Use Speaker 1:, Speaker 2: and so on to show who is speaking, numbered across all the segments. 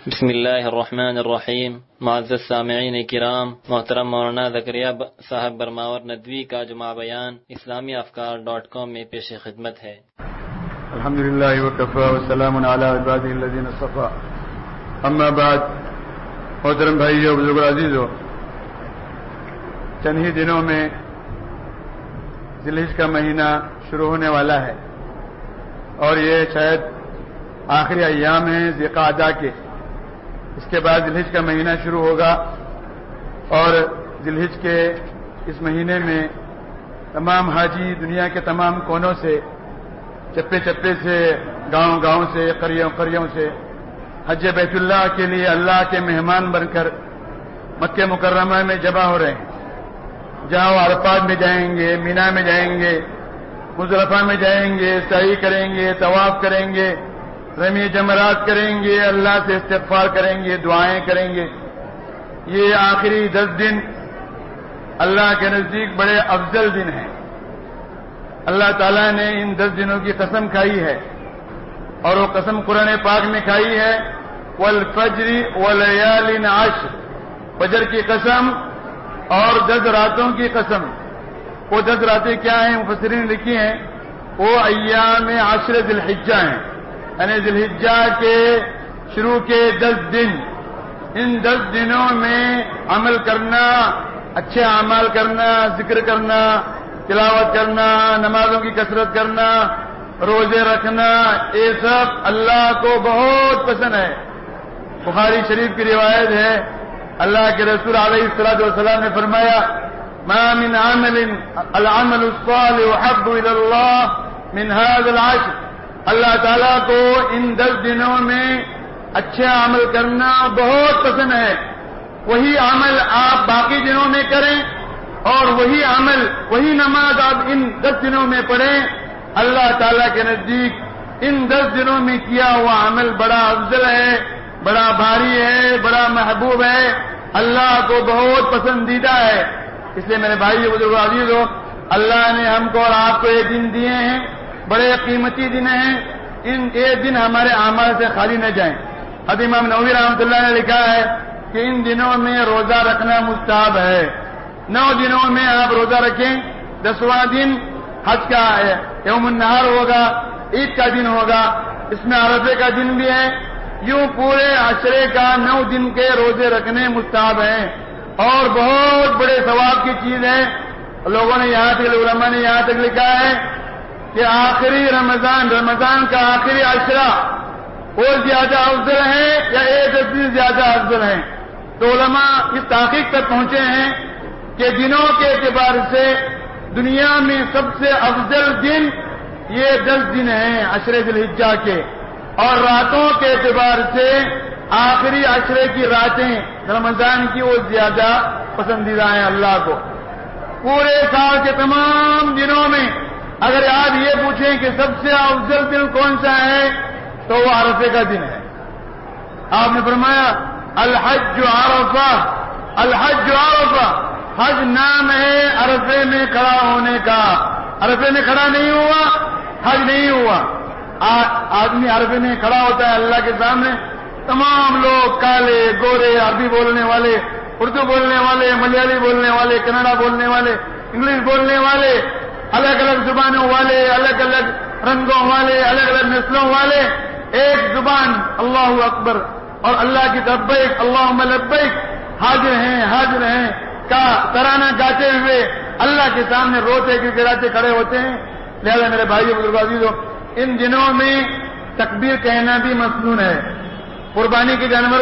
Speaker 1: بسم اللہ الرحمن الرحیم۔ معزز سامعین کرام، محترم مولانا زکریا صاحب برماور ندوی کا جمعہ بیان اسلامی افکار.com میں پیش خدمت ہے۔
Speaker 2: الحمدللہ وکفی وسلام علی عبادہ الذین اصطفی، اما بعد۔ محترم بھائیو، بزرگ عزیزو، چند ہی دنوں میں ذی الحجہ کا مہینہ شروع ہونے والا ہے، اور یہ شاید آخری ایام ہیں ذی القعدہ کے۔ اس کے بعد ذی الحجہ کا مہینہ شروع ہوگا، اور ذی الحجہ کے اس مہینے میں تمام حاجی دنیا کے تمام کونوں سے، چپے چپے سے، گاؤں گاؤں سے، قریوں قریوں سے حج بیت اللہ کے لیے اللہ کے مہمان بن کر مکہ مکرمہ میں جمع ہو رہے ہیں۔ جہاں وہ عرفات میں جائیں گے، مینا میں جائیں گے، مزدلفہ میں جائیں گے، سعی کریں گے، طواف کریں گے، رمی جمرات کریں گے، اللہ سے استغفار کریں گے، دعائیں کریں گے۔ یہ آخری 10 دن اللہ کے نزدیک بڑے افضل دن ہیں۔ اللہ تعالیٰ نے ان 10 دنوں کی قسم کھائی ہے، اور وہ قسم قرآن پاک میں کھائی ہے، والفجر ولیال عشر، فجر کی قسم اور 10 راتوں کی قسم۔ وہ 10 راتیں کیا ہیں؟ مفسرین نے لکھی ہیں، وہ ایام عشر ذی الحجہ ہیں، یعنی ذی الحجہ کے شروع کے 10 دن۔ ان 10 دنوں میں عمل کرنا، اچھے اعمال کرنا، ذکر کرنا، تلاوت کرنا، نمازوں کی کثرت کرنا، روزے رکھنا، یہ سب اللہ کو بہت پسند ہے۔ بخاری شریف کی روایت ہے، اللہ کے رسول علیہ الصلوۃ والسلام نے فرمایا، ما من عمل العمل الصالح احب الى اللہ من هذا العشر۔ اللہ تعالیٰ کو ان 10 دنوں میں اچھے عمل کرنا بہت پسند ہے۔ وہی عمل آپ باقی دنوں میں کریں، اور وہی عمل، وہی نماز آپ ان 10 دنوں میں پڑھیں، اللہ تعالیٰ کے نزدیک ان 10 دنوں میں کیا ہوا عمل بڑا افضل ہے، بڑا بھاری ہے، بڑا محبوب ہے، اللہ کو بہت پسندیدہ ہے۔ اس لیے میرے بھائی بزرگ عزیزو، اللہ نے ہم کو اور آپ کو یہ دن دیے ہیں، بڑے قیمتی دن ہیں۔ یہ دن ہمارے اعمال سے خالی نہ جائیں۔ حضرت امام نووی رحمۃ اللہ نے لکھا ہے کہ ان دنوں میں روزہ رکھنا مستحب ہے۔ 9 دنوں میں آپ روزہ رکھیں، 10واں دن حج کا یوم النہار ہوگا، عید کا دن ہوگا، اس میں عرفے کا دن بھی ہے۔ یوں پورے عشرے کا 9 دن کے روزے رکھنے مستحب ہیں، اور بہت بڑے ثواب کی چیز ہے۔ لوگوں نے یہاں تک، علماء نے یہاں تک لکھا ہے کہ آخری رمضان کا آخری عشرہ وہ زیادہ افضل ہے یا 10 دن زیادہ افضل ہیں؟ تو علماء اس تحقیق تک پہنچے ہیں کہ دنوں کے اعتبار سے دنیا میں سب سے افضل دن یہ 10 دن ہیں عشر ذی الحجہ کے، اور راتوں کے اعتبار سے آخری عشرے کی راتیں رمضان کی وہ زیادہ پسندیدہ ہیں اللہ کو۔ پورے سال کے تمام دنوں میں اگر آپ یہ پوچھیں کہ سب سے افضل دن کون سا ہے، تو وہ عرفے کا دن ہے۔ آپ نے فرمایا الحج عرفہ، الحج عرفہ، حج نام ہے عرفے میں کھڑا ہونے کا۔ عرفے میں کھڑا نہیں ہوا، حج نہیں ہوا۔ آدمی عرفے میں کھڑا ہوتا ہے اللہ کے سامنے، تمام لوگ کالے گورے، عربی بولنے والے، اردو بولنے والے، ملیالی بولنے والے، کنڑا بولنے والے، انگلش بولنے والے، الگ الگ زبانوں والے، الگ الگ رنگوں والے، الگ الگ نسلوں والے، ایک زبان اللہ اکبر اور اللہ کی لبیک اللہم لبیک، حاضر ہیں کا ترانہ گاتے ہوئے اللہ کے سامنے روتے گڑگڑاتے کھڑے ہوتے ہیں۔ لہذا میرے بھائیو بزرگ عزیزو، ان دنوں میں تکبیر کہنا بھی مسنون ہے۔ قربانی کے جانور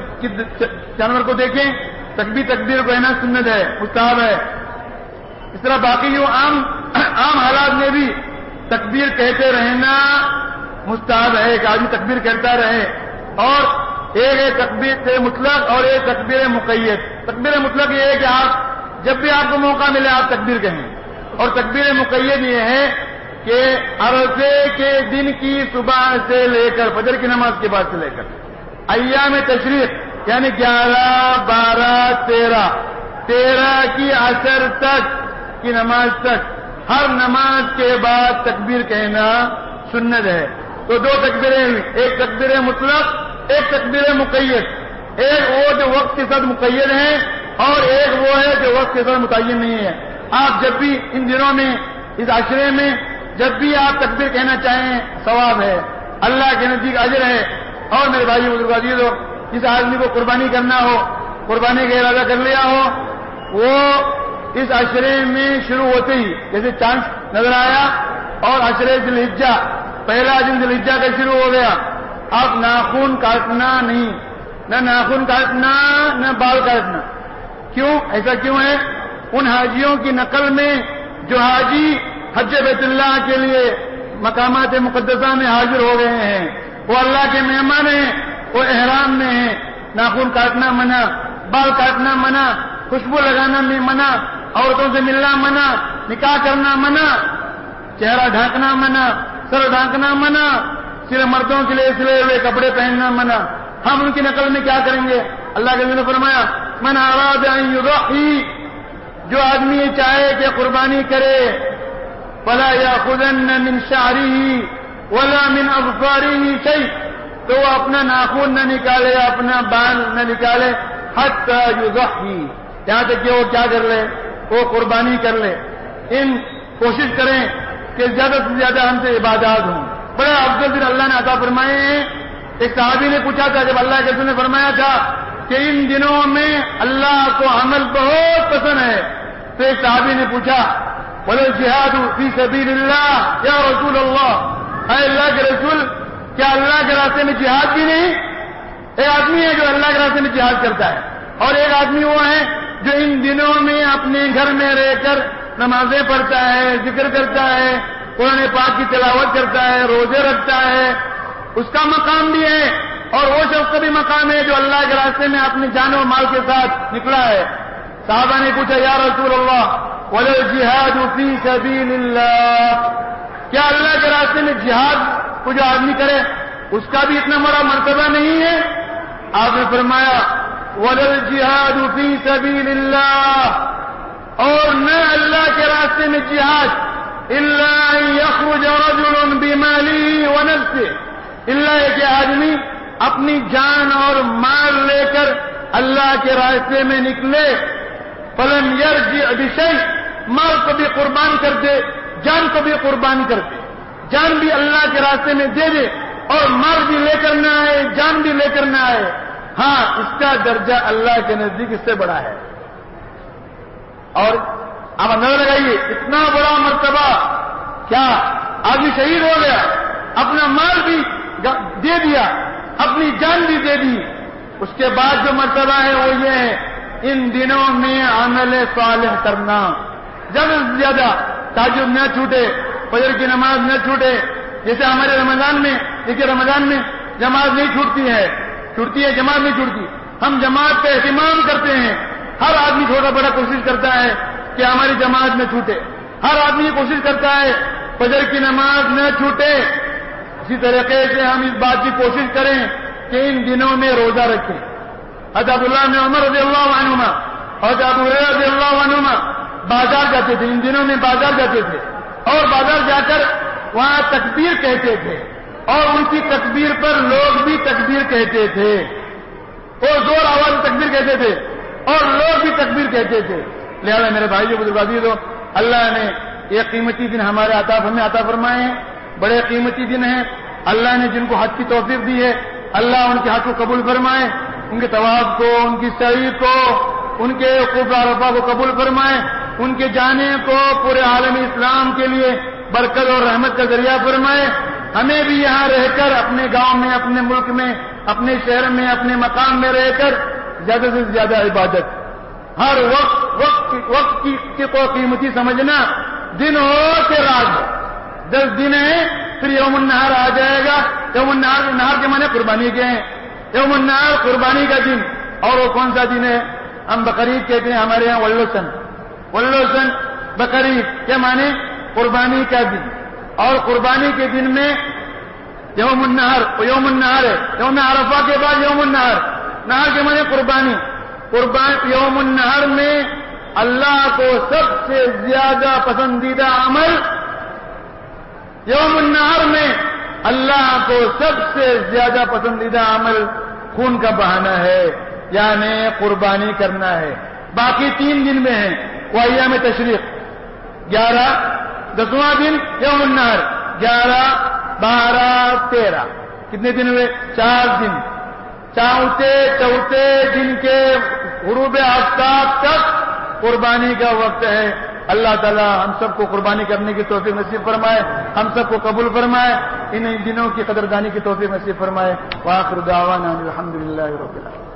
Speaker 2: کو دیکھیں، تکبیر کہنا سنت ہے، مستحب ہے۔ اس طرح باقی جو عام حالات میں بھی تکبیر کہتے رہنا مستحب ہے کہ آدمی تکبیر کہتا رہے۔ اور ایک تکبیر مطلق اور ایک تکبیر مقید۔ تکبیر مطلق یہ ہے کہ آپ جب بھی آپ کو موقع ملے آپ تکبیر کہیں، اور تکبیر مقید یہ ہے کہ عرفے کے دن کی صبح سے لے کر فجر کی نماز کے بعد سے لے کر ایام تشریق یعنی 11، 12، 13 کی عصر تک کی نماز تک ہر نماز کے بعد تکبیر کہنا سنت ہے۔ تو 2 تکبیریں، ایک تکبیر مطلق ایک تکبیر مقید، ایک وہ جو وقت کے ساتھ مقید ہے اور ایک وہ ہے جو وقت کے ساتھ متعین نہیں ہے۔ آپ جب بھی ان دنوں میں، اس عشرے میں جب بھی آپ تکبیر کہنا چاہیں ثواب ہے، اللہ کے نزدیک اجر ہے۔ اور میرے بھائی بزرگ عزیزو، جس آدمی کو قربانی کرنا ہو، قربانی کا ارادہ کر لیا ہو، وہ اس عشرے میں شروع ہوتے ہی جیسے چاند نظر آیا اور عشرے ذی الحجہ، پہلا دن ذی الحجہ کا شروع ہو گیا، اب ناخن کاٹنا نہیں، نہ ناخن کاٹنا نہ بال کاٹنا۔ کیوں ایسا کیوں ہے؟ ان حاجیوں کی نقل میں جو حاجی حج بیت اللہ کے لیے مقامات مقدسہ میں حاضر ہو گئے ہیں، وہ اللہ کے مہمان ہیں، وہ احرام میں ہیں، ناخن کاٹنا منع، بال کاٹنا منع، خوشبو لگانا میں منع، عورتوں سے ملنا منع، نکاح کرنا منع، چہرہ ڈھانکنا منع، سر ڈھانکنا منع، صرف مردوں کے لیے سلے ہوئے کپڑے پہننا منع۔ ہم ان کی نقل میں کیا کریں گے؟ اللہ کے نبی نے فرمایا من اراد ان یضحی، جو آدمی یہ چاہے کہ قربانی کرے، فلا یاخذن من شعرہ ولا من اظفارہ شیء، تو وہ اپنا ناخن نہ نکالے، اپنا بال نہ نکالے، حتی یضحی، یہاں تک کہ وہ کیا کر لے، وہ قربانی کر لے۔ ان کوشش کریں کہ زیادہ سے زیادہ ہم سے عبادات ہوں۔ بڑے افضل دن اللہ نے عطا فرمائے ہیں۔ ایک صحابی نے پوچھا تھا، جب اللہ کے رسول نے فرمایا تھا کہ ان دنوں میں اللہ کو عمل بہت پسند ہے، تو ایک صحابی نے پوچھا وَالْجِهَادُ فِي سَبِيلِ اللَّهِ یا رسول اللہ، اے اللہ کے رسول، کیا اللہ کے راستے میں جہاد بھی نہیں؟ ایک آدمی ہے جو اللہ کے راستے میں جہاد کرتا ہے، اور ایک آدمی وہ ہے جو ان دنوں میں اپنے گھر میں رہ کر نمازیں پڑھتا ہے، ذکر کرتا ہے، قرآن پاک کی تلاوت کرتا ہے، روزے رکھتا ہے، اس کا مقام بھی ہے، اور وہ شخص کا بھی مقام ہے جو اللہ کے راستے میں اپنی جان و مال کے ساتھ نکلا ہے۔ صحابہ نے پوچھا یا رسول اللہ وَالْجِهَادُ فِي سَبِيلِ اللَّهِ، کیا اللہ کے راستے میں جہاد کو جو آدمی کرے اس کا بھی اتنا بڑا مرتبہ نہیں ہے؟ آپ نے فرمایا وَالْجِهَادُ فِي سَبِيلِ اللَّهِ، اور نہ اللہ کے راستے میں جہاد إِلَّا أَن يَخْرُجَ رَجُلٌ بِمَالِهِ وَنَفْسِهِ، اللہ کہ آدمی اپنی جان اور مال لے کر اللہ کے راستے میں نکلے، فلم يرجع بشيء، مال کو بھی قربان کر دے، جان کو بھی قربان کر دے، جان بھی اللہ کے راستے میں دے دے اور مال بھی لے کر نہ آئے، جان بھی لے کر نہ آئے، ہاں اس کا درجہ اللہ کے نزدیک اس سے بڑا ہے۔ اور آپ اندازہ لگائیے اتنا بڑا مرتبہ، کیا آدمی شہید ہو گیا، اپنا مال بھی دے دیا، اپنی جان بھی دے دی، اس کے بعد جو مرتبہ ہے وہ یہ ہے ان دنوں میں عمل صالح کرنا، زیادہ سے زیادہ تہجد نہ چھوٹے، فجر کی نماز نہ چھوٹے۔ جیسے ہمارے رمضان میں، دیکھیے رمضان میں جماعت نہیں چھوٹتی ہے جماعت نہیں چھوٹتی، ہم جماعت کا اہتمام کرتے ہیں، ہر آدمی چھوٹا بڑا کوشش کرتا ہے کہ ہماری جماعت نہ چھوٹے، ہر آدمی کوشش کرتا ہے فجر کی نماز نہ چھوٹے۔ اسی طریقے سے ہم اس بات کی کوشش کریں کہ ان دنوں میں روزہ رکھیں۔ حضرت عبداللہ بن عمر رضی اللہ عنہما اور ابو ہریرہ رضی اللہ عنہما بازار جاتے تھے، ان دنوں میں بازار جاتے تھے، اور بازار جا کر وہاں تکبیر کہتے تھے، اور ان کی تکبیر پر لوگ بھی تکبیر کہتے تھے، وہ زور آواز تکبیر کہتے تھے اور لوگ بھی تکبیر کہتے تھے۔ لہذا میرے بھائی بزرگ عزیزو، اللہ نے یہ قیمتی دن ہمیں عطا فرمائے ہیں، بڑے قیمتی دن ہیں۔ اللہ نے جن کو حج کی توفیق دی ہے، اللہ ان کے حج کو قبول فرمائے، ان کے طواف کو، ان کی سعی کو، ان کے وقوف عرفہ کو قبول فرمائے، ان کے جانے کو پورے عالم اسلام کے لیے برکت اور رحمت کا ذریعہ فرمائے۔ ہمیں بھی یہاں رہ کر اپنے گاؤں میں، اپنے ملک میں، اپنے شہر میں، اپنے مقام میں رہ کر زیادہ سے زیادہ عبادت، ہر وقت کی کو قیمتی سمجھنا، دن ہو کہ رات ہو، 10 دن ہے پھر یوم النہار آ جائے گا۔ یوم النہار کے معنی قربانی کے ہیں، یوم النہار قربانی کا دن، اور وہ کون سا دن ہے؟ ہم بقرعید کہتے ہیں ہمارے یہاں، ولوسن بقرعید کیا معنی؟ قربانی کا دن۔ اور قربانی کے دن میں یوم النہر ہے، یوم عرفہ کے بعد یوم النہر، نہر کے معنی قربانی۔ یوم النہر میں اللہ کو سب سے زیادہ پسندیدہ عمل، یوم النہر میں اللہ کو سب سے زیادہ پسندیدہ عمل خون کا بہانا ہے، یعنی قربانی کرنا ہے۔ باقی 3 دن میں ہیں، وہ ایام تشریق، 11 10واں دن یوم النحر، 11 12 13، کتنے دن ہوئے؟ 4 دن۔ چوتھے دن کے غروب آفتاب تک قربانی کا وقت ہے۔ اللہ تعالی ہم سب کو قربانی کرنے کی توفیق نصیب فرمائے، ہم سب کو قبول فرمائے، ان دنوں کی قدردانی کی توفیق نصیب فرمائے۔ وآخر دعوانا الحمدللہ رب العالمین۔